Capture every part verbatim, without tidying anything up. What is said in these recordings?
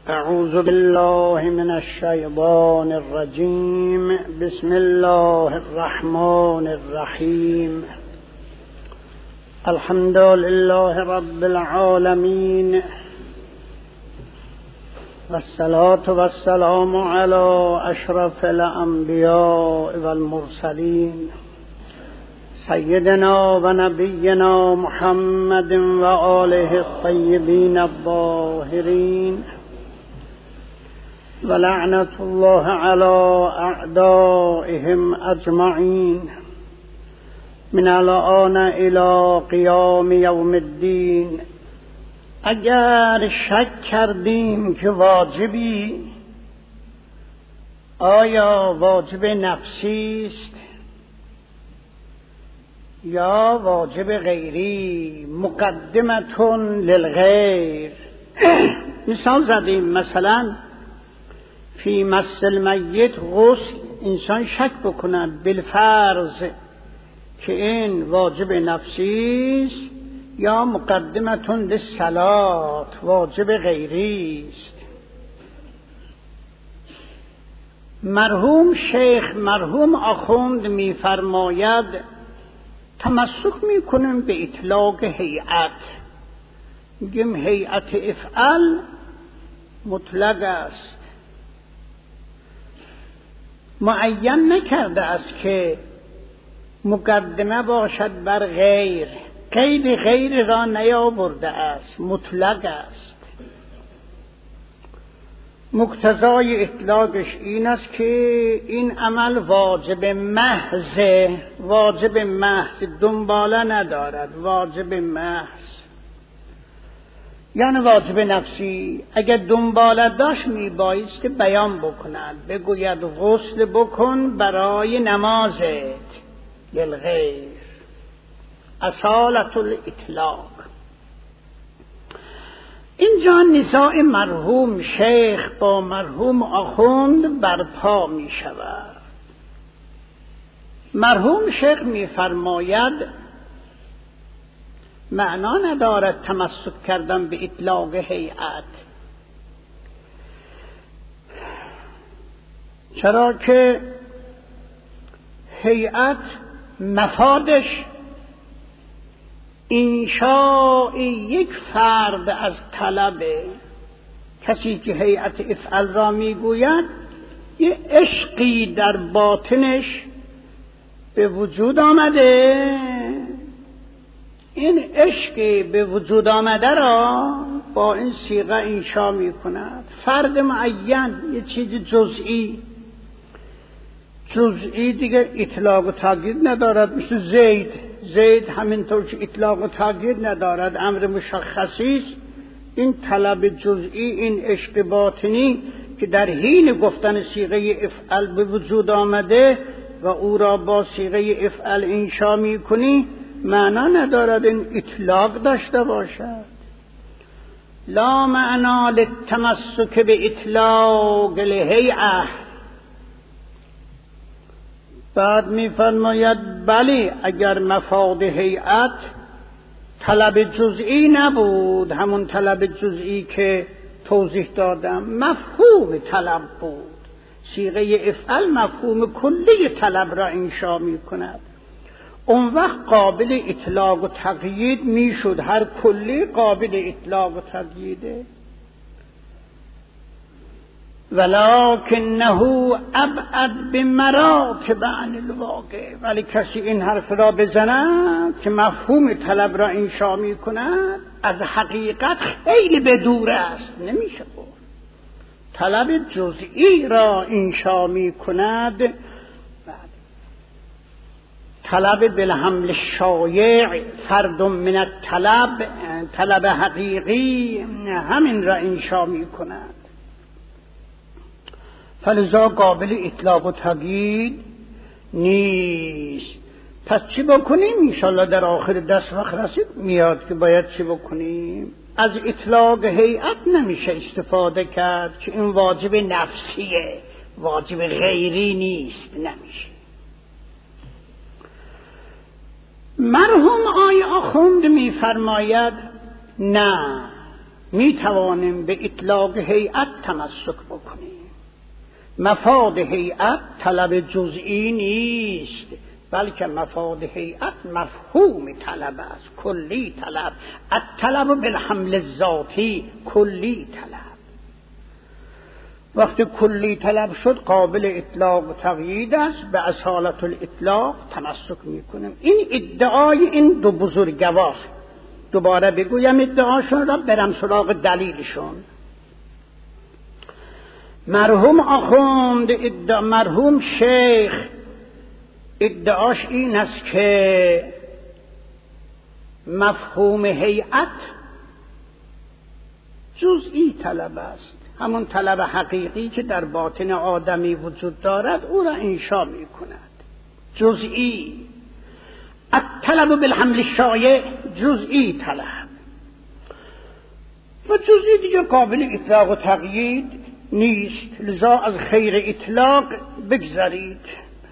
اعوذ بالله من الشیطان الرجیم. بسم الله الرحمن الرحیم. الحمد لله رب العالمین والصلاة والسلام على اشرف الانبیاء والمرسلین سیدنا و نبینا محمد و آله الطیبین الطاهرین و لعنت الله علی اعدائهم اجمعین من الآن الی قیام یوم الدین. اگر شک کردیم که واجبی، آیا واجب نفسی است یا واجب غیری؟ مقدمتون للغیر. مثال زدیم، مثلا فی مس المیت غسل، انسان شک بکند بالفرض که این واجب نفسی است یا مقدمتون للصلاة واجب غیری است. مرحوم شیخ مرحوم آخوند می‌فرماید تمسک میکنیم به اطلاق هیئت، میگیم هیئت افعل مطلق است، معین نکرده است که مقدمه باشد بر غیر، قید غیر را نیاورده است، مطلق است. مقتضای اطلاقش این است که این عمل واجب محض، واجب محض دنباله ندارد، واجب محض یعنی واجب نفسی. اگر دنباله داشت میبایست که بیان بکند، بگوید غسل بکن برای نمازت للغیر، اصالت الاطلاق. اینجا نزاع مرحوم شیخ با مرحوم آخوند برپا می شود. مرحوم شیخ می فرماید معنا ندارد تمسک کردن به اطلاق هیئت، چرا که هیئت مفادش انشاء یک فرد از طلبه. کسی که هیئت افعل را میگوید یه عشقی در باطنش به وجود آمده، این عشقی به وجود آمده را با این صیغه انشاء میکند. فرد معین، یه چیز جزئی، جزئی دیگه اطلاق و تاکید ندارد، مثل زید. زید همینطور که اطلاق و تاکید ندارد، امر مشخصی است. این طلب جزئی، این عشق باطنی که در حین گفتن صیغه افعل به وجود آمده و او را با صیغه افعل انشاء میکنی، معنا ندارد این اطلاق داشته باشد. لا معنا للتمسک به اطلاق الهیئه. بعد می‌فرماید بلی اگر مفاد هیئت طلب جزئی نبود، همون طلب جزئی که توضیح دادم، مفهوم طلب بود. صیغه افعل مفهوم کلی طلب را انشاء می‌کند، اون وقت قابل اطلاق و تقیید میشد. هر کلی قابل اطلاق و تقییده. ولکنه ابعد بمراتب عن الواقع. ولی کسی این حرف را بزند که مفهوم طلب را انشاء می کند، از حقیقت خیلی به دور است، نمیشه گفت. طلب جزئی را انشاء می کند، طلب بالحمل شایع فرد من الطلب، طلب حقیقی همین را انشاء می کند. فلذا قابل اطلاق و تقیید نیست. پس چی بکنیم؟ انشاءالله در آخر دست وقت رسید میاد که باید چی بکنیم. از اطلاق هیئت نمیشه استفاده کرد که این واجب نفسیه، واجب غیری نیست، نمیشه. مرحوم آی آخوند میفرماید نه، می توانیم به اطلاق هیئت تمسک بکنیم. مفاد هیئت طلب جزئی نیست، بلکه مفاد هیئت مفهوم طلب است، کلی طلب. الطلب بالحمل الذاتی، کلی طلب. وقتی کلی طلب شد قابل اطلاق و تقیید است، به اصالت الاطلاق تمسک میکنیم. این ادعای این دو بزرگوار، دوباره بگویم ادعاشون را، برم سراغ دلیلشون. مرحوم آخوند ادعا، مرحوم شیخ ادعاش این است که مفهوم هیئت جزئی طلب است، همون طلب حقیقی که در باطن آدمی وجود دارد او را انشا می کند. جزئی. الطلب بالحمل الشایع جزئی طلب و جزئی دیگه قابل اطلاق و تقیید نیست، لذا از خیر اطلاق بگذارید.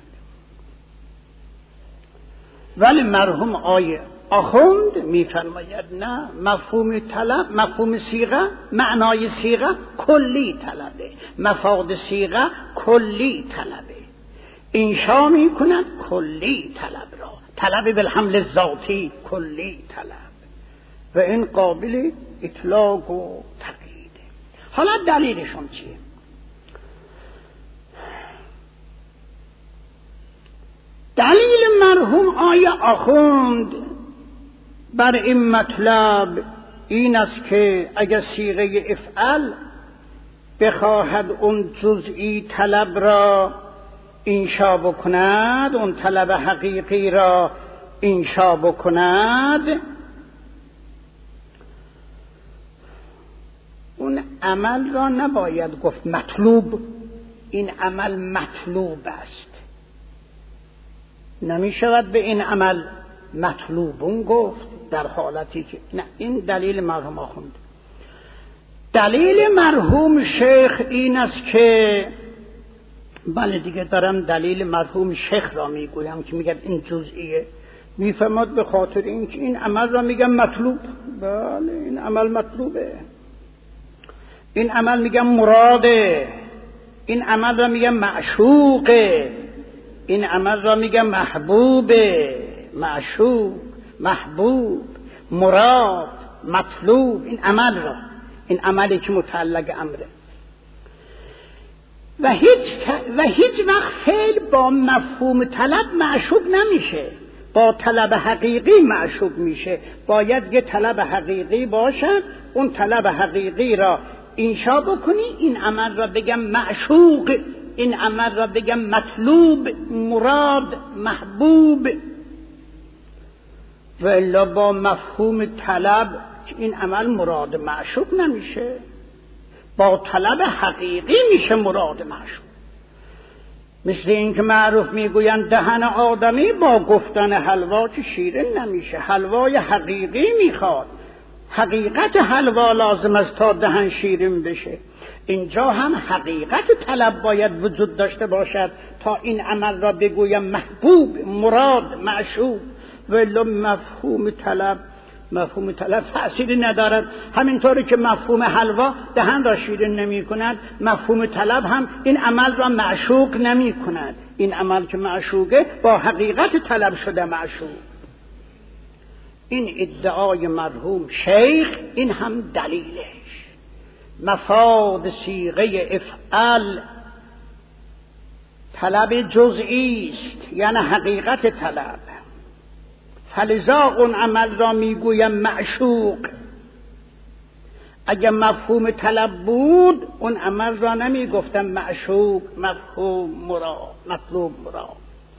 ولی مرحوم آیه آخوند میفرماید نه، مفهوم طلب، مفهوم صیغه، معنای صیغه کلی طلبه، مفاد صیغه کلی طلبه، انشا میکند کلی طلب را، طلب بالحمل ذاتی کلی طلب و این قابل اطلاق و تقییده. حالا دلیلشون چیه؟ دلیل مرحوم آیه آخوند بر این مطلب این است که اگر صیغه افعل بخواهد اون جزئی طلب را انشا بکند، اون طلب حقیقی را انشا بکند، اون عمل را نباید گفت مطلوب، این عمل مطلوب است، نمی شود به این عمل مطلوبون گفت، در حالتی که نه. این دلیل مرحوم آخوند. دلیل مرحوم شیخ این است که بله دیگه دارم دلیل مرحوم شیخ را میگویم که میگه این جزئیه، میفهمد به خاطر اینکه این عمل را میگم مطلوب. بله این عمل مطلوبه، این عمل میگم مراده، این عمل را میگم معشوقه، این عمل را میگم محبوبه، معشوق، محبوب، مراد، مطلوب، این عمل را، این عملی که متعلق امره. و هیچ و هیچ وقت فعل با مفهوم طلب معشوق نمیشه، با طلب حقیقی معشوق میشه. باید یه طلب حقیقی باشد، اون طلب حقیقی را انشا بکنی، این عمل را بگم معشوق، این عمل را بگم مطلوب، مراد، محبوب. و الا با مفهوم طلب این عمل مراد معشوق نمیشه، با طلب حقیقی میشه مراد معشوق. مثل این که معروف میگویند دهن آدمی با گفتن حلوا که شیرین نمیشه، حلوای حقیقی میخواد، حقیقت حلوا لازم است تا دهن شیرین بشه. اینجا هم حقیقت طلب باید وجود داشته باشد تا این عمل را بگویم محبوب، مراد، معشوق. ولی مفهوم طلب مفهوم طلب تأثیری ندارد. همینطوری که مفهوم حلوا دهن را شیرین نمی کند، مفهوم طلب هم این عمل را معشوق نمی کند. این عمل که معشوقه با حقیقت طلب شده معشوق. این ادعای مرحوم شیخ، این هم دلیلش. مفاد صیغه افعل طلب جزئی است، یعنی حقیقت طلب. فلذا اون عمل را میگویم معشوق. اگر مفهوم طلب بود اون عمل را نمیگفتم معشوق، مفهوم مراد، مطلوب مراد.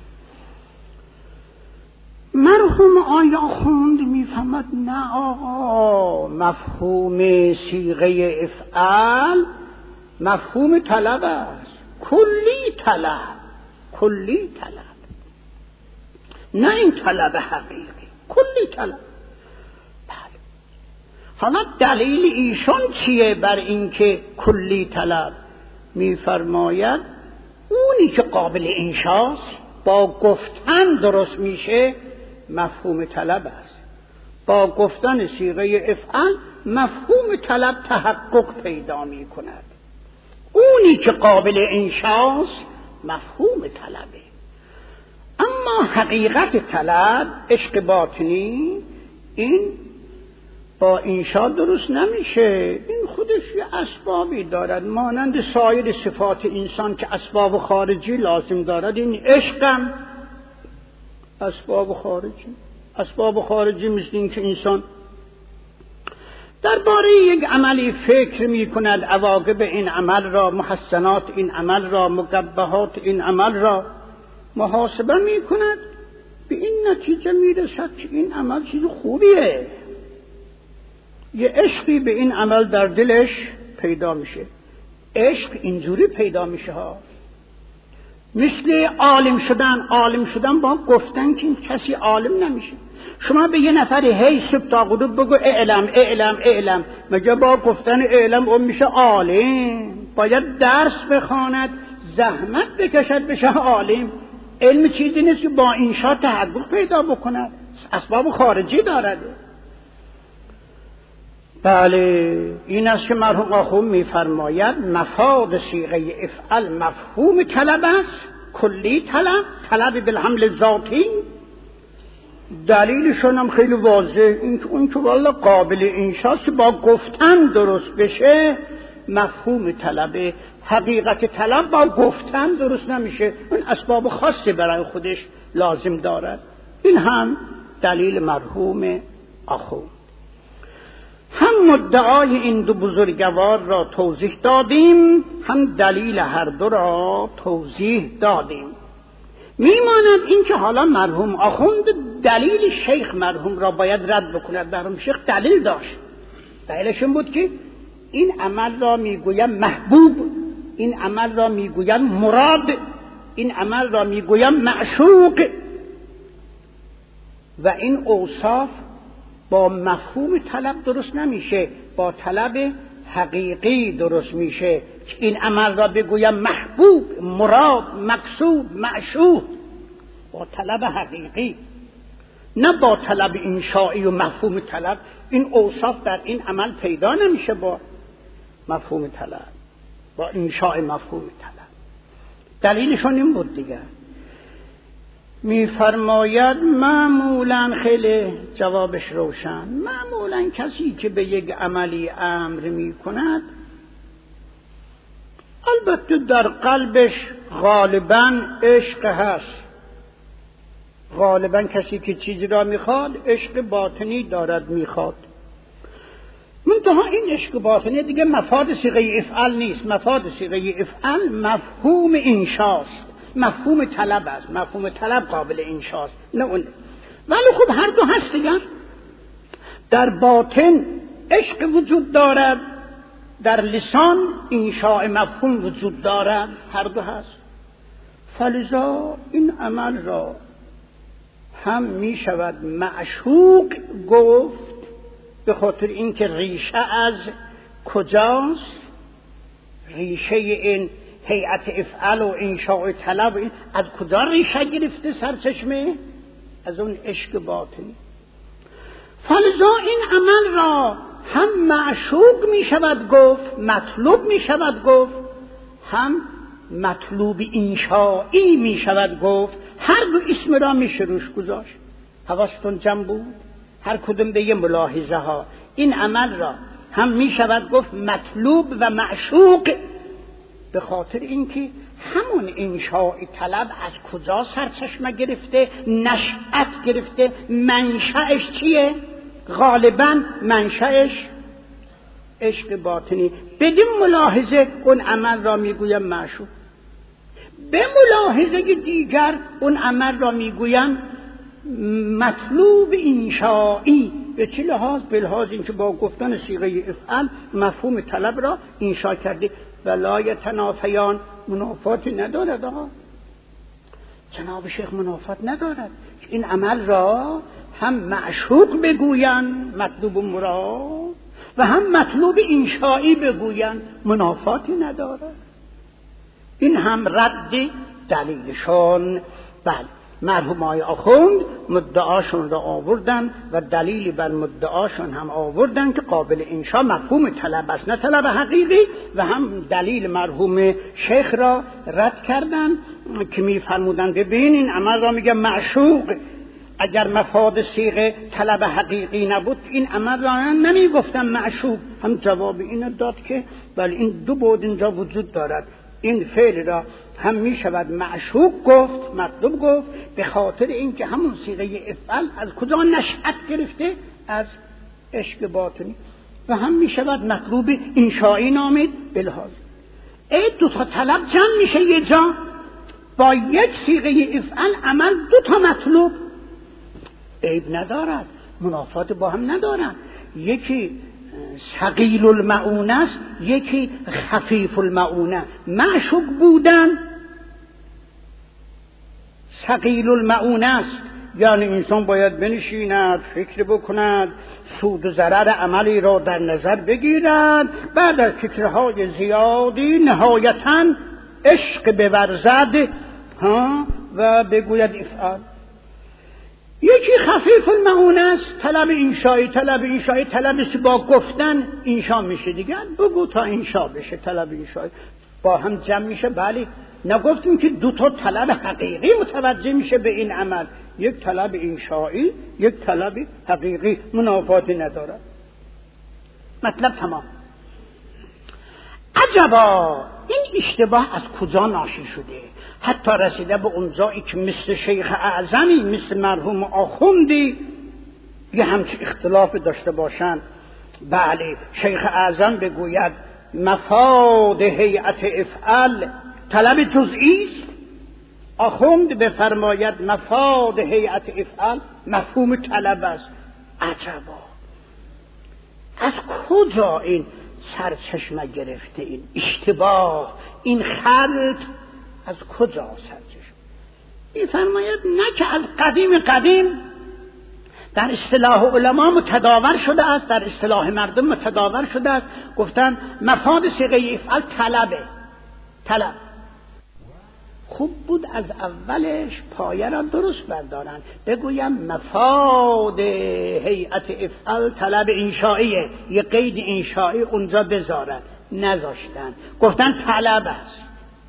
مرحوم آیا خوند میفهمد نه آقا، مفهوم صیغه افعال مفهوم طلب است، کلی طلب، کلی طلب، نه این طلب حقیقی، کلی طلب. بله. حالا دلیل ایشون چیه بر اینکه کلی طلب؟ میفرماید اونی که قابل انشاست با گفتن درست میشه مفهوم طلب است، با گفتن صیغه افعل مفهوم طلب تحقق پیدا می کند. اونی که قابل انشاست مفهوم طلبه. اما حقیقت طلب، عشق باطنی، این با انشاء درست نمیشه. این خودش یه اسبابی دارد مانند سایر صفات انسان که اسباب خارجی لازم دارد. این عشقم اسباب خارجی اسباب خارجی مثل این که انسان درباره یک عملی فکر می کند، عواقب این عمل را، محسنات این عمل را، مقبحات این عمل را محاسبه می کند، به این نتیجه می رسد که این عمل چیز خوبیه. یه عشقی به این عمل در دلش پیدا میشه. عشق اینجوری پیدا میشه ها، مثل عالم شدن. عالم شدن با گفتن که این کسی عالم نمیشه. شما به یه نفر هی صبح تا غروب بگو اعلم اعلم اعلم، مگه با گفتن اعلم اون میشه عالم؟ باید درس بخواند، زحمت بکشد بشه عالم. علم چیزی نیست که با انشاء تحقق پیدا بکند، اسباب خارجی دارد. بله، این است که مرحوم آخوند میفرماید مفاد صیغه افعل مفهوم طلب است، کلی طلب، طلب بالحمل ذاتی. دلیلشون هم خیلی واضح، این که اون که والا قابل انشاست با گفتن درست بشه مفهوم طلبه. حقیقت طلب با گفتن درست نمیشه، اون اسباب خاصی برای خودش لازم دارد. این هم دلیل مرحوم آخوند. هم مدعای این دو بزرگوار را توضیح دادیم، هم دلیل هر دو را توضیح دادیم. میماند این که حالا مرحوم آخوند دلیل شیخ مرحوم را باید رد بکند. مرحوم شیخ دلیل داشت. دلیلش این بود که این عمل را میگویم محبوب، این عمل را میگویم مراد، این عمل را میگویم معشوق، و این اوصاف با مفهوم طلب درست نمیشه، با طلب حقیقی درست میشه. این عمل را بگویم محبوب، مراد، مقصود، معشوق، با طلب حقیقی، نه با طلب انشائی و مفهوم طلب. این اوصاف در این عمل پیدا نمیشه با مفهوم طلب، با انشاء مفهوم طلب. دلیلشون این بود دیگه. میفرماید معمولا، خیلی جوابش روشن، معمولا کسی که به یک عملی امر میکند البته در قلبش غالبا عشق هست. غالبا کسی که چیزی را میخواد عشق باطنی دارد میخواد. منتها این عشق باطنی دیگه مفاد صیغه افعال نیست. مفاد صیغه افعال مفهوم انشاست، مفهوم طلب است. مفهوم طلب قابل انشاست، نه اون. ولی خب هر دو هست دیگه. در باطن عشق وجود دارد، در لسان انشاء مفهوم وجود دارد، هر دو هست. فلذا این عمل را هم می شود معشوق گفت، به خاطر اینکه ریشه از کجاست؟ ریشه این هیئت افعال و انشاء طلب این از کجا ریشه گرفته؟ سرچشمه از اون عشق باطنی. فلذا این عمل را هم معشوق می شود گفت، مطلوب می شود گفت، هم مطلوب انشائی می شود گفت. هر دو اسم را می شروش گذاشت. حواستون جمع بود؟ هر کدوم به یه ملاحظه ها. این عمل را هم می شود گفت مطلوب و معشوق، به خاطر اینکه همون انشاء طلب از کجا سرچشمه گرفته، نشأت گرفته، منشأش چیه؟ غالبا منشأش عشق باطنی. بدین ملاحظه اون عمل را میگویم معشوق. به ملاحظه دیگر اون عمل را میگویم مطلوب انشائی. به چه لحاظ؟ به لحاظ اینکه با گفتن صیغه افعال مفهوم طلب را انشا کرده. ولا یتنافیان، منافاتی ندارد. آقا جناب شیخ منافات ندارد. این عمل را هم معشوق بگویند مطلوب و مراد، و هم مطلوب انشائی بگویند، منافاتی ندارد. این هم رد دلیلشون. بله، مرحوم آقای آخوند مدعاشون را آوردن و دلیلی بر مدعاشون هم آوردن که قابل انشا مفهوم طلب است، نه طلب حقیقی، و هم دلیل مرحوم شیخ را رد کردن که میفرمودن ببین این عمل را میگه معشوق، اگر مفاد صیغه طلب حقیقی نبود این عمل را نمیگفتن معشوق. هم جواب اینو داد که بله این دو بود اینجا وجود دارد، این فعل را هم می شود معشوق گفت، مطلوب گفت، به خاطر اینکه همون صیغه افعل از کجا نشأت گرفته؟ از عشق باطنی، و هم می شود مطلوب انشایی نامید بلحاظ. ای دو تا طلب جمع میشه یه جا با یک صیغه افعل عمل دو تا مطلوب، عیب ندارد، منافات با هم ندارد. یکی ثقیل المعونه است، یکی خفیف المعونه. معشوق بودن ثقیل المعونه است، یعنی انسان باید بنشیند، فکر بکند، سود و ضرر عملی را در نظر بگیرد، بعد از فکرهای زیادی نهایتاً عشق بورزد ها و بگوید افعال. یکی خفیف المعونه است، طلب انشایی. طلب انشایی طلبش با گفتن انشا میشه دیگه، بگو تا انشا بشه، طلب انشایی با هم جمع میشه. بله نگفتیم که دو تا طلب حقیقی متوجه میشه به این عمل، یک طلب انشایی یک طلب حقیقی، منافاتی نداره. مطلب تمام. عجبا این اشتباه از کجا ناشی شده؟ حتی رسیده به اونجایی که مثل شیخ اعظمی، مثل مرحوم آخوندی یه همچه اختلاف داشته باشند. بله شیخ اعظم بگوید مفاد هیئت افعل طلب جزئی است، آخوند بفرماید مفاد هیئت افعل مفهوم طلب است. عجبا از کجا این سرچشمه گرفته؟ این اشتباه، این خلط از کجا سرچشمه؟ می‌فرماید نه که از قدیم قدیم در اصطلاح علما متداول شده است، در اصطلاح مردم متداول شده است، گفتن مفاد صیغه افعال طلبه. طلب خوب بود از اولش پایه را درست بردارن، بگویم مفاد هیئت افعال طلب انشائیه، یه قید انشائی اونجا بذارن، نذاشتن، گفتن طلب است.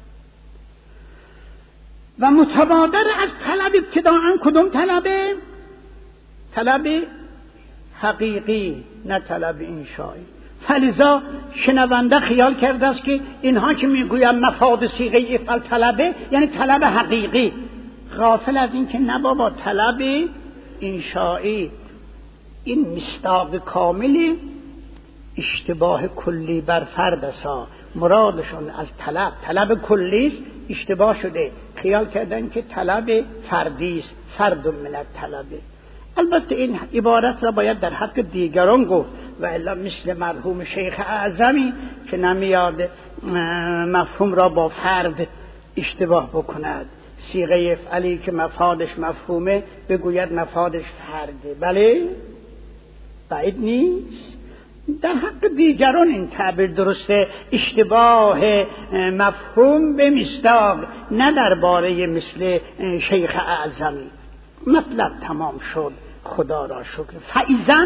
و متبادر از طلب ابتداءً کدوم طلبه؟ طلب حقیقی، نه طلب انشائی. فلذا شنونده خیال کرده است که اینها که میگویم مفاد صیغه افعال طلبه یعنی طلب حقیقی، غافل از این که نه بابا، طلب انشائی. این مصداق کامل اشتباه کلی بر فرد است. مرادشون از طلب طلب کلی است، اشتباه شده، خیال کردن که طلب فردی است، فرد من الطلبه. البته این عبارت را باید در حق دیگران گفت و الا مثل مرحوم شیخ اعظمی که نمیاد مفهوم را با فرد اشتباه بکند، صیغه افعلی که مفادش مفهومه بگوید مفادش فرده. بله بعید نیست. در حق دیگران این تعبیر درسته، اشتباه مفهوم به مصداق، نه درباره مثل شیخ اعظمی. مطلب تمام شد، خدا را شکر. فایزن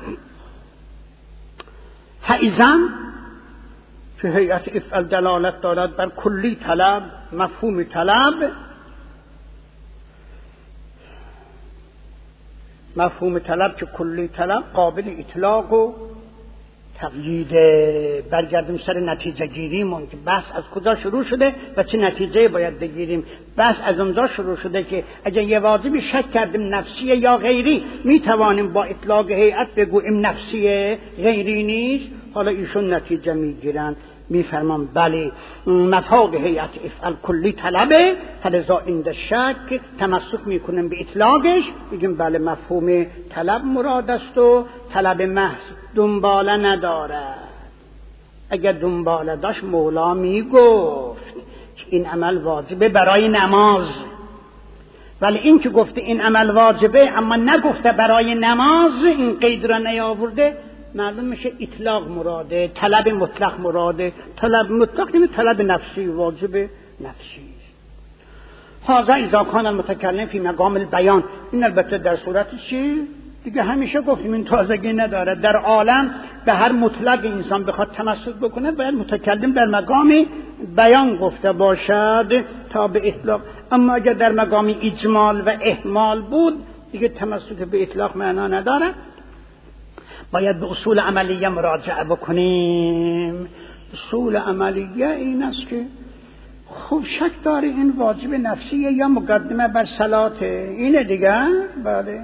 فایزن که هیئت افعال دلالت دارد بر کلی طلب، مفهوم طلب. مفهوم طلب که کلی طلب قابل اطلاق و تقیید. برگردیم سر نتیجه گیریمون که بحث از کجا شروع شده و چه نتیجه باید بگیریم. بحث از اونجا شروع شده که اگر یه واجبی شک کردیم نفسیه یا غیری، می توانیم با اطلاق هیئت بگوییم نفسیه غیری نیست. حالا ایشون نتیجه میگیرن، میفرمان بله مفاد هیئت افعال کلی طلبه، فلذا عند شک تمسک میکنیم به اطلاقش، میگیم بله مفهوم طلب مراد است و طلب محض دنباله ندارد. اگر دنباله داشت مولا میگفت که این عمل واجبه برای نماز، ولی این که گفته این عمل واجبه اما نگفته برای نماز، این قید را نیاورده، معلوم میشه اطلاق مراده، طلب مطلق مراده. طلب مطلق یعنی طلب نفسی، واجب نفسی. هذا اذا کان المتکلم فی مقام البیان. این البته در صورت چی؟ دیگه همیشه گفتیم این تازگی نداره. در عالم به هر مطلق انسان بخواد تمسک بکنه باید متکلم در مقام بیان گفته باشد تا به اطلاق. اما اگر در مقام اجمال و اهمال بود دیگه تمسک به اطلاق معنا نداره. باید به اصول عملیه مراجعه بکنیم. اصول عملیه این است که خوب شک داره این واجب نفسیه یا مقدمه بر صلاته. اینه دیگه. بله.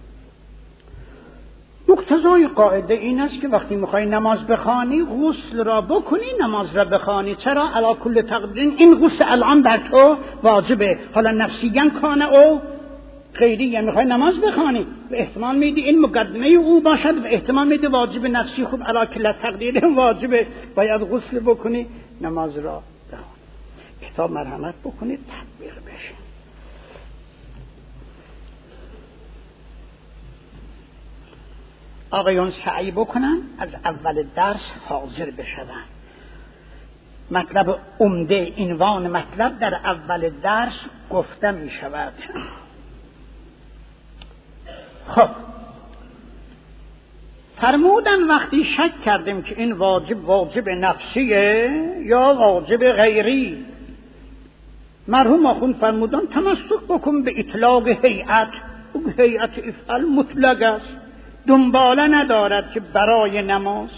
مقتضای قاعده این است که وقتی میخوای نماز بخوانی غسل را بکنی نماز را بخوانی. چرا؟ علی کل تقدیر این غسل الان بر تو واجبه. حالا نفسیاً کانه او غیری، یعنی میخوای نماز بخوانی و احتمال میدی این مقدمه او باشد و احتمال میدی واجب نفسی. خوب علی کل تقدیر واجبه، باید غسل بکنی نماز را بخوانی. کتاب مرحمت بکنید تطبیق بشه. آقایون سعی بکنن از اول درس حاضر بشون. مطلب عمده، عنوان مطلب در اول درس گفته می شود. خب فرمودن وقتی شک کردیم که این واجب واجب نفسیه یا واجب غیری، مرحوم آخوند فرمودن تمسک بکن به اطلاق هیئت. هیئت افعال مطلق است، دنباله ندارد که برای نماز.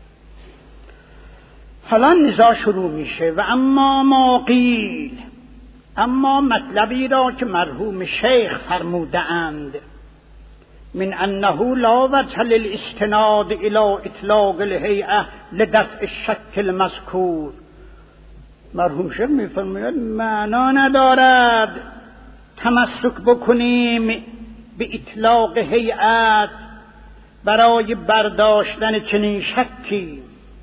حالا نزاع شروع میشه. و اما ما قیل، اما مطلبی را که مرحوم شیخ فرموده اند من انه لا وجه للاستناد الى اطلاق الهیئه لدفع الشک المذکور. مرحوم شیخ میفرماید معنا ندارد تمسک بکنیم به اطلاق هیئت برای برداشتن چنین شکی.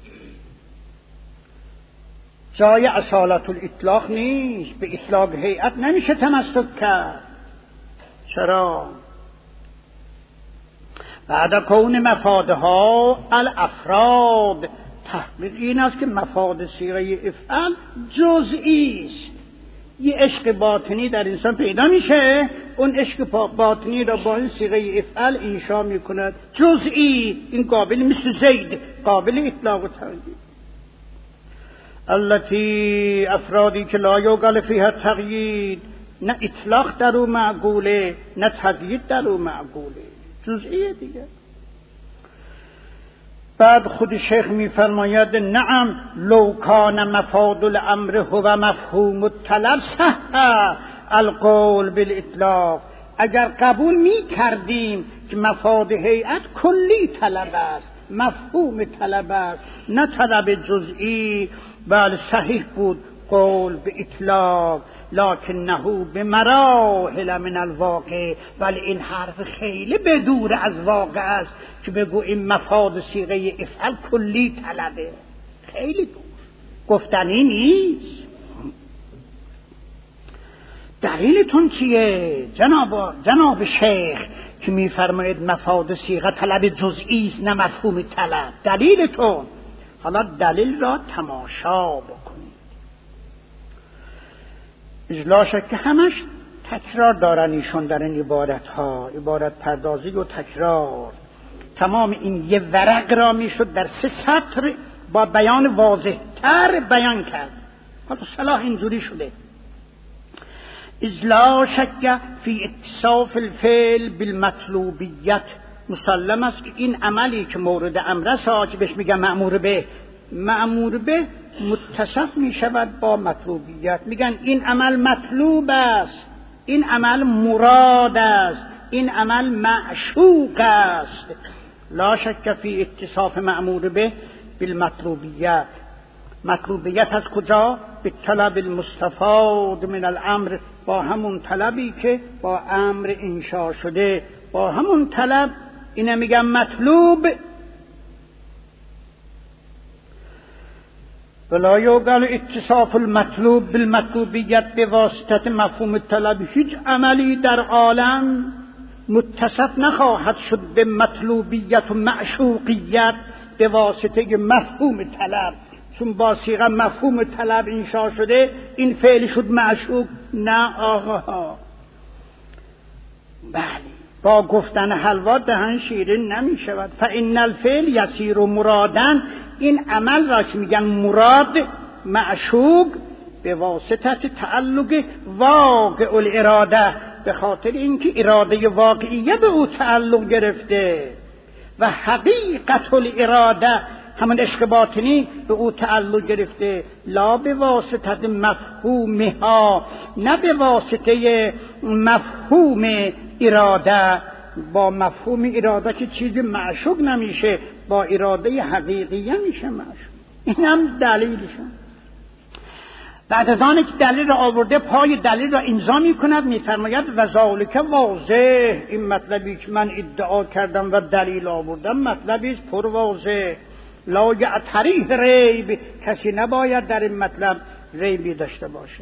جای اصالت الاطلاق نیست. به اطلاق هیئت نمیشه تمسک کرد. چرا؟ بعد کون مفادها الافراد. تحقیق این است که مفاد صیغه افعال جزئی است. یه عشق باطنی در انسان پیدا میشه، اون عشق باطنی را با این صیغه افعال انشا میکند. جزئی، این قابل مثل زید قابل اطلاق و تقیید. التي افرادی که لا یوقل فیها تقیید، نه اطلاق در او معقوله نه تقیید در او معقوله، جزئی دیگه. بعد خود شیخ میفرماید نعم لو کان مفاد الامر هو مفهوم الطلب صح القول بالاطلاق. اگر قبول می کردیم که مفاد هیئت کلی طلب است، مفهوم طلب است نه طلب جزئی، بله صحیح بود قول به اطلاق، لکنه به مراحل من الواقع. ولی این حرف خیلی بدور از واقع است که بگو این مفاد صیغه افعال کلی طلبه. خیلی دور، گفتنی نیست. دلیلتون چیه جناب جناب شیخ که میفرمایید مفاد صیغه طلب جزئی است نه مفهوم طلب؟ دلیلتون. حالا دلیل را تماشا بکنید. اجلا شک که همش تکرار دارن ایشون در این عبارت ها، عبارت پردازی و تکرار. تمام این یه ورق را میشد در سه سطر با بیان واضح تر بیان کرد. حالا صلاح اینجوری شده. اجلا شک فی اتصاف الفعل بالمطلوبیت. مسلم است که این عملی که مورد امر است که بهش میگن مأمور به، مأمور به متصف می شود با مطلوبیت. میگن این عمل مطلوب است، این عمل مراد است، این عمل معشوق است. لا شک فی اتصاف مأمور به بالمطلوبیت. مطلوبیت از کجا؟ به طلب المستفاد من الامر، با همون طلبی که با امر انشا شده، با همون طلب. اینه میگن مطلوب. ولا یوقل اتصاف المطلوب بالمطلوبیت به واسطه مفهوم طلب. هیچ عملی در عالم متصف نخواهد شد به مطلوبیت و معشوقیت به واسطه مفهوم طلب. چون با صیغه مفهوم طلب انشا شده این فعل شد معشوق؟ نه آقا. بله، با گفتن حلوا دهن شیرین نمی شود. فإن الفعل یسیر مرادن، این عمل را که میگن مراد معشوق به واسطه تعلق واقع الاراده، به خاطر اینکه اراده واقعیه به او تعلق گرفته و حقیقت الاراده همون عشق باطنی به او تعلق گرفته، لا به واسطه مفهومها، نه به واسطه مفهوم اراده. با مفهوم اراده که چیزی معشوق نمیشه، با اراده حقیقیه میشه معشوق. این هم دلیلشون. بعد از آنکه دلیل را آورده پای دلیل را امضا میکند، میفرماید و ذالک واضح، این مطلبی که من ادعا کردم و دلیل آوردم مطلبی است پر واضح، لا یعتریه ریب، کسی نباید در این مطلب ریبی داشته باشه.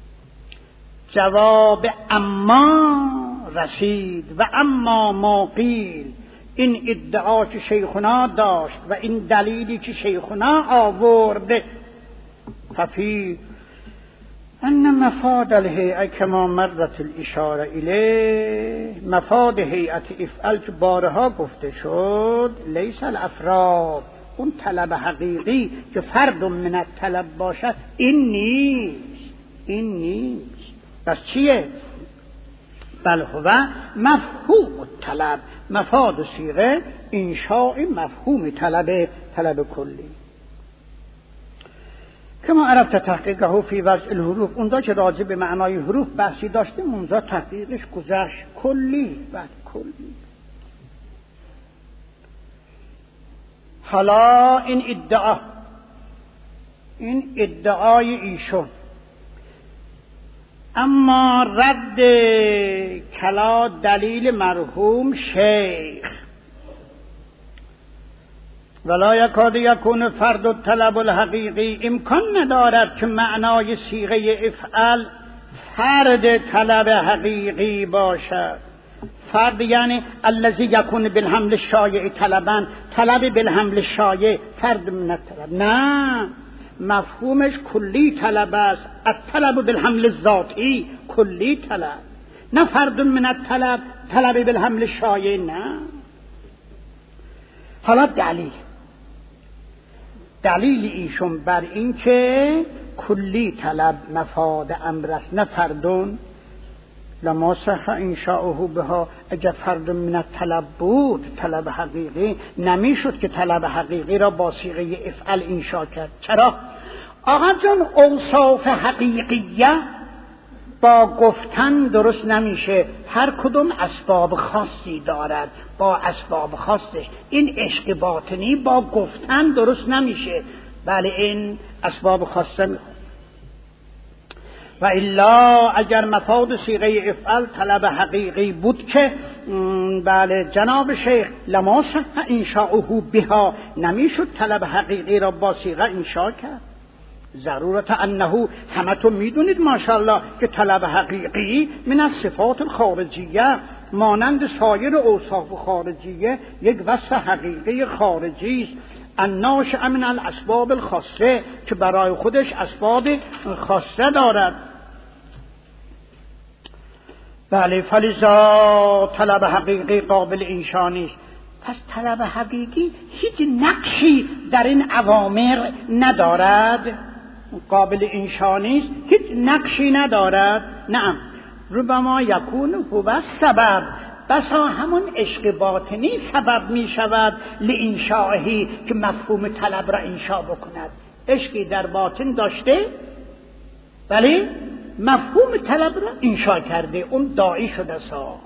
جواب اما رسید و اما ما قیل، این ادعا که شیخنا داشت و این دلیلی که شیخنا آورد، ففی ان مفاد الهیئه کما مرت الاشاره الیه، مفاد هیئت افعل که بارها گفته شد، لیس الافراد، اون طلب حقیقی که فرد من الطلب باشد، این نیست، این نیست. پس چیه؟ بل هو مفهوم الطلب، مفاد صیغه انشاء مفهوم طلب، طلب کلی. که ما عرفت تحقیقه فی وضع الحروف، اونجا که راجع به معنای حروف بحثی داشتیم اونجا تحقیقش گذشت. کلی بعد کلی. حالا این ادعا، این ادعای ایشون، اما رد کلا دلیل مرحوم شیخ، ولا یکاد یکون فرد الطلب الحقیقی، امکان ندارد که معنای صیغه افعل فرد طلب حقیقی باشد. فرد یعنی الذی یکون بالحمل الشایع طلبا، طلب بالحمل الشایع فرد من الطلب، نه، مفهومش کلی طلب است. الطلب بالحمل الذاتی کلی طلب، نه فرد من الطلب، طلب بالحمل الشایع نه. حالا دلیل دلیل ایشون بر این که کلی طلب مفاد امر است نه فردون، لما صح انشاؤه بها، اگر فرد من الطلب بود طلب حقیقی نمیشد که طلب حقیقی را با صیغه افعل انشا کرد. چرا؟ آقا جان اوصاف حقیقیه با گفتن درست نمیشه، هر کدوم اسباب خاصی دارد، با اسباب خاصش. این عشق باطنی با گفتن درست نمیشه، بله این اسباب خاصه میخواد. و الا اگر مفاد صیغه افعل طلب حقیقی بود که بله جناب شیخ لما صح انشاؤه بها، نمیشد طلب حقیقی را با صیغه انشا کرد. ضرورت انه، همه تو میدونید ماشاءالله که طلب حقیقی من از صفات الخارجیه، مانند سایر اوصاف خارجیه یک وصف حقیقی خارجی است، الناشئ من الاسباب الخاصه، که برای خودش اسباب خاصه دارد. بله، فلذا طلب حقیقی قابل انشا نیست. پس طلب حقیقی هیچ نقشی در این اوامر ندارد، قابل انشا نیست، هیچ نقشی ندارد. نعم، ربما یکون هو سبب، بسا همون عشق باطنی سبب می شود لانشائهی، که مفهوم طلب را انشا بکند. عشقی در باطن داشته ولی مفهوم طلب را انشا کرده، اون داعی شده سا.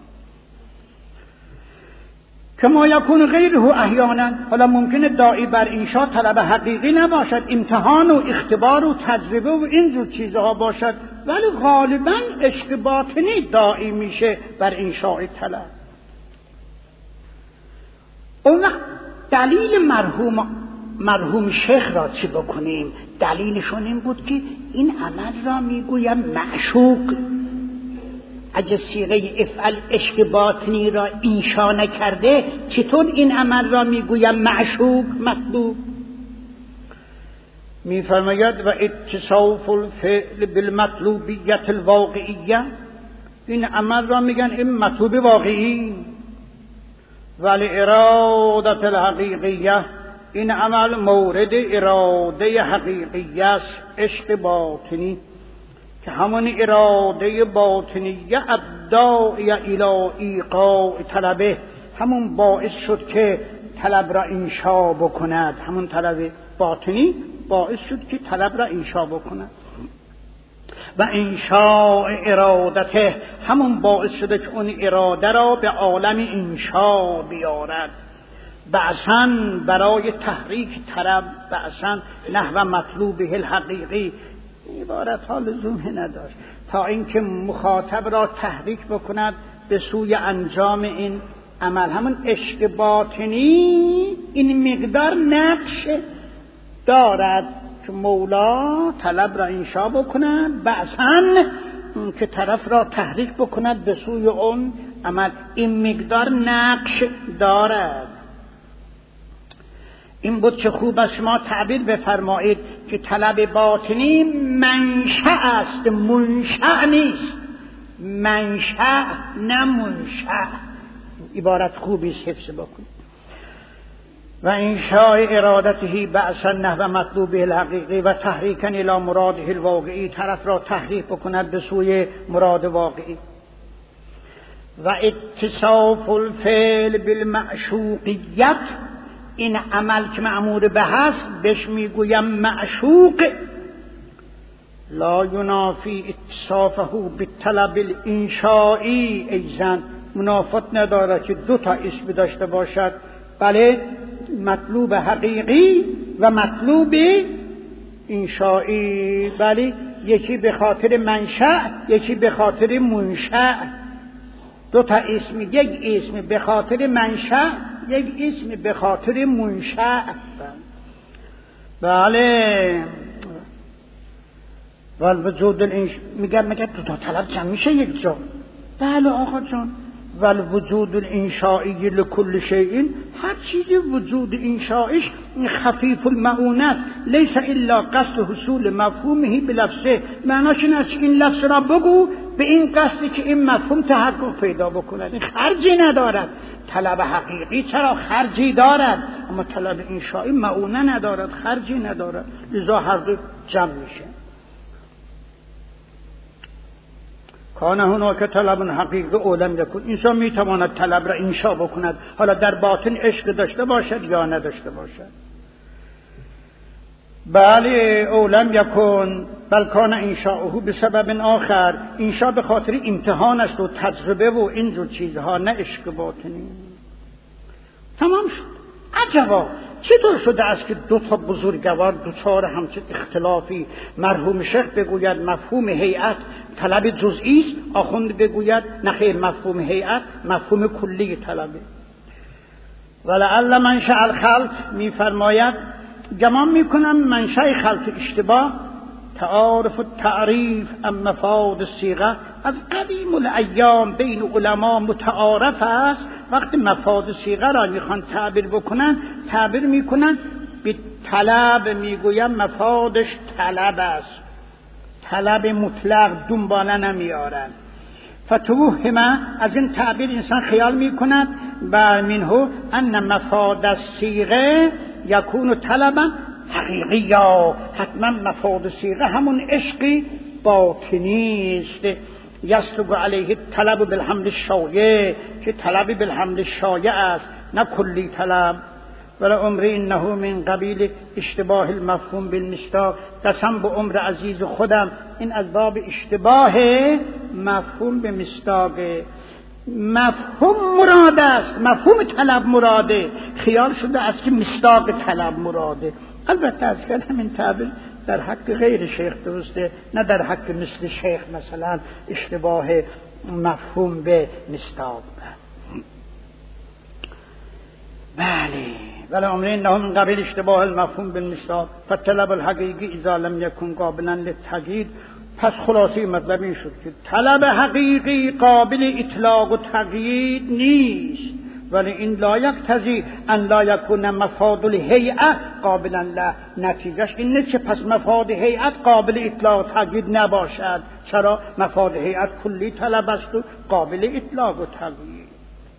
کما یکون غیره احیانا، حالا ممکنه داعی بر انشا طلب حقیقی نباشد، امتحان و اختبار و تجربه و اینجور چیزها باشد، ولی غالبا عشق باطنی داعی میشه بر انشاء طلب. اون وقت دلیل مرحوم مرحوم شیخ را چی بکنیم؟ دلیلشون این بود که این عمل را میگویم معشوق، اگه صیغه افعل عشق باطنی را انشا نکرده چطور این عمل را میگویم معشوق مطلوب؟ میفرماید و اتصاف الفعل بالمطلوبیت الواقعیه، این عمل را میگن این مطلوب واقعی. ولی ارادت الحقیقیه، این عمل مورد اراده حقیقی است، عشق باطنی که همون اراده باطنیه ابداعی الی ایقاع طلبه، همون باعث شد که طلب را انشا بکند. همون طلب باطنی باعث شد که طلب را انشا بکند و انشاء ارادته، همون باعث شده که اون اراده را به عالم انشا بیارد. بعثاً برای تحریک طلب، بعثاً نحو مطلوبه الحقیقی، عبارت ها لزومی نداشت تا اینکه مخاطب را تحریک بکند به سوی انجام این عمل. همون عشق باطنی این مقدار نقش دارد که مولا طلب را انشا بکند، بعثاً که طرف را تحریک بکند به سوی اون عمل. این مقدار نقش دارد. این بود که خوب است شما تعبیر بفرمایید که طلب باطنی منشأ است، منشأ نیست. منشأ نه منشأ. عبارت خوبی است، حفظ بکنید. و انشاء ارادته بعثا نحو مطلوبه الحقیقی و تحریکا الی مراده الواقعی، طرف را تحریک بکند به سوی مراد واقعی. و اتصاف الفعل بالمعشوقیت، این عمل که مأمور به هست بهش میگویم معشوق. لا ینافی اتصافه بالطلب الانشائی، ایزن منافات نداره که دو تا اسم داشته باشد، بله مطلوب حقیقی و مطلوب انشائی، بله یکی به خاطر منشأ یکی به خاطر منشأ. دو تا اسم، یک اسم به خاطر منشأ یک اسم به خاطر منشأ. بله والوجود الانش میگه میگه دو تا طلب جمع میشه یک جا. بله آقا جان، والوجود الانشائی لكل شیء، هر چیزی وجود انشائش خفیف المعون است، لیس الا قصد حصول مفهومه بلفظه. معناش این است که این لفظ را بگو به این قصدی که این مفهوم تحقق پیدا بکند. این خرجی ندارد. طلب حقیقی چرا خرجی دارد، اما طلب انشائی معونه ندارد، خرجی ندارد، لذا هر دو جمع میشه. کان هناک طلب حقیقی اولم یکن، انسان میتواند طلب را انشا بکند، حالا در باطن عشق داشته باشد یا نداشته باشد. بله اولم یکن بل کان انشاؤه بسبب آخر، انشا به خاطر امتحان است و تجربه و اینجور چیزها، نه عشق باطنی. تمام شد. عجبا چطور شده است که دو تا بزرگوار دوچار همچین اختلافی؟ مرحوم شیخ بگوید مفهوم هیئت طلب جزئی است، آخوند بگوید نخیر مفهوم هیئت مفهوم کلی طلبه. ولعل منشأ الخلط، میفرماید گمان میکنم منشأ خلط اشتباه تعارف و تعریف ام مفاد الصیغه از قدیم الایام بین علما متعارف است. وقتی مفاد صیغه را میخوان تعبیر بکنن تعبیر میکنن به طلب، میگویم مفادش طلب است، طلب مطلق دنباله نمیارن. فتوهم، از این تعبیر انسان خیال میکند بر منه ان مفاد الصیغه یکون طلبا حقیقی، یا حتما مفاد صیغه همون عشقی باطنی است. یستو علیه طلب بالحمل الشایع، که طلب بالحمل الشایع است نه کلی طلب. ولا عمری انه من قبیل اشتباه المفهوم بالمصداق، قسم به عمر عزیز خودم این از باب اشتباه مفهوم به مصداق. مفهوم مراد است، مفهوم طلب مراده، خیال شده است که مصداق طلب مراده. البته از کل همین تعبیر در حق غیر شیخ درسته، نه در حق مثل شیخ مثلا اشتباه مفهوم به مصداق. بله ولی عمره انه من قبیل اشتباه المفهوم بالمصداق فالطلب الحقیقی اذا لم یکن قابلا للتقیید. پس خلاصه مطلب این شد که طلب حقیقی قابل اطلاق و تقیید نیست، ولی این لا یقتضی ان لا یکون مفاد الهیئه قابلا له. نتیجهش این نیست که پس مفاد هیئت قابل اطلاق و تقیید نباشد. چرا؟ مفاد هیئت کلی طلب است و قابل اطلاق و تقیید.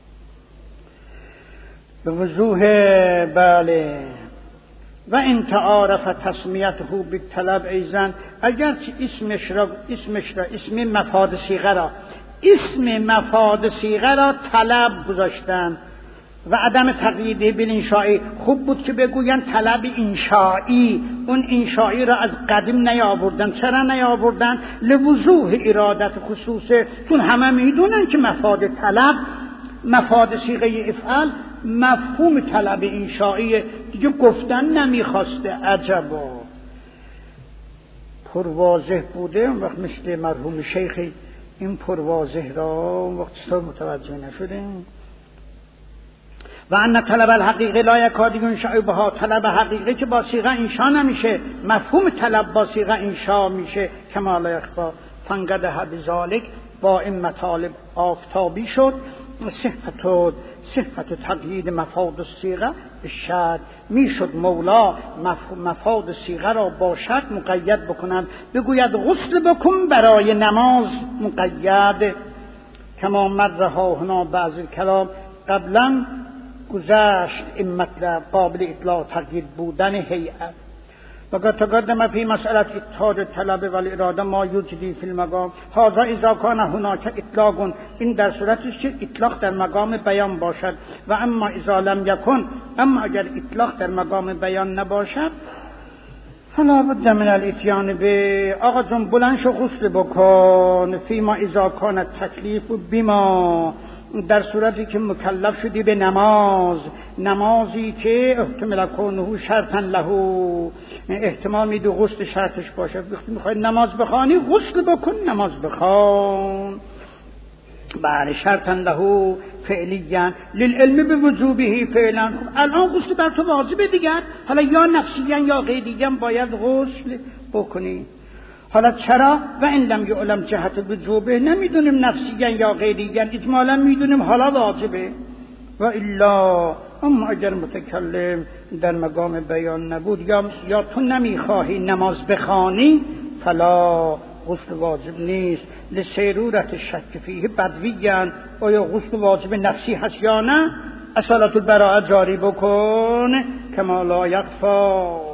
به وضوح بله. و این تعارف تسمیته بالطلب ایضا، اگرچه اسمش را اسمش را اسم مفاد صیغه را اسم مفاد صیغه را طلب گذاشتن و عدم تقییده بالانشائی، خوب بود که بگوین طلب انشائی. اون انشائی را از قدیم نیاوردن. چرا نیاوردن؟ لوضوح ارادت خصوصه، چون همه میدونن که مفاد طلب مفاد صیغه افعال مفهوم طلب انشائی، دیگه گفتن نمیخواسته. عجبا پرواضح بوده. اون وقت مثل مرحوم شیخ این پرواضح را اون وقت چطور متوجه نشده؟ و ان طلب الحقیقه لا یکاد ینشأ بها، طلب حقیقه که با صیغه انشا نمیشه، مفهوم طلب با صیغه انشا میشه. کما لا یخفا فانقدح بذالک، با این مطالب آفتابی شد. صحت و صحت و تقیید مفاد الصیغه بشرط، میشد مولا مفاد صیغه را با شرط مقید بکنند. بگوید غسل بکن برای نماز مقید. کما مرها هنا بعض کلام قبلا گذشت این مطلب قابل اطلاق تقیید بودن هیئت. وقد تقدم في مسألة اتحاد الطلب والاراده ما یوجدی فی المقام هذا اذا کان هناك اطلاق، این در صورتی که اطلاق در مقام بیان باشد. و اما اذا لم یکن، اما اگر اطلاق در مقام بیان نباشد، فلا بد من الاتیان به آقا جون بلند شو غسل بکن. فیما اذا کان التکلیف بما، در صورتی که مکلف شدی به نماز، نمازی که احتمال کنه شرطا له، احتمال میدو غسل شرطش باشه. وقتی میخوای نماز بخوانی غسل بکن، نماز بخوان. بله شرطا له فعلیا للعلم بوجوبه فعلا. الان غسل بر تو واجبه دیگر، حالا یا نفسیا یا غیریا باید غسل بکنی. حالا چرا؟ و این لم یعلم جهت وجوبه، نمیدونیم نفسیاً یا غیریاً، اجمالاً میدونیم حالا واجبه. و الا، اما اگر متکلم در مقام بیان نبود یا یا تو نمیخواهی نماز بخوانی، فلا غسل واجب نیست. لسیرورت شک فیه بدویاً، آیا غسل واجب نفسی هست یا نه؟ اصالت البراءه جاری بکن. کما لا یخفا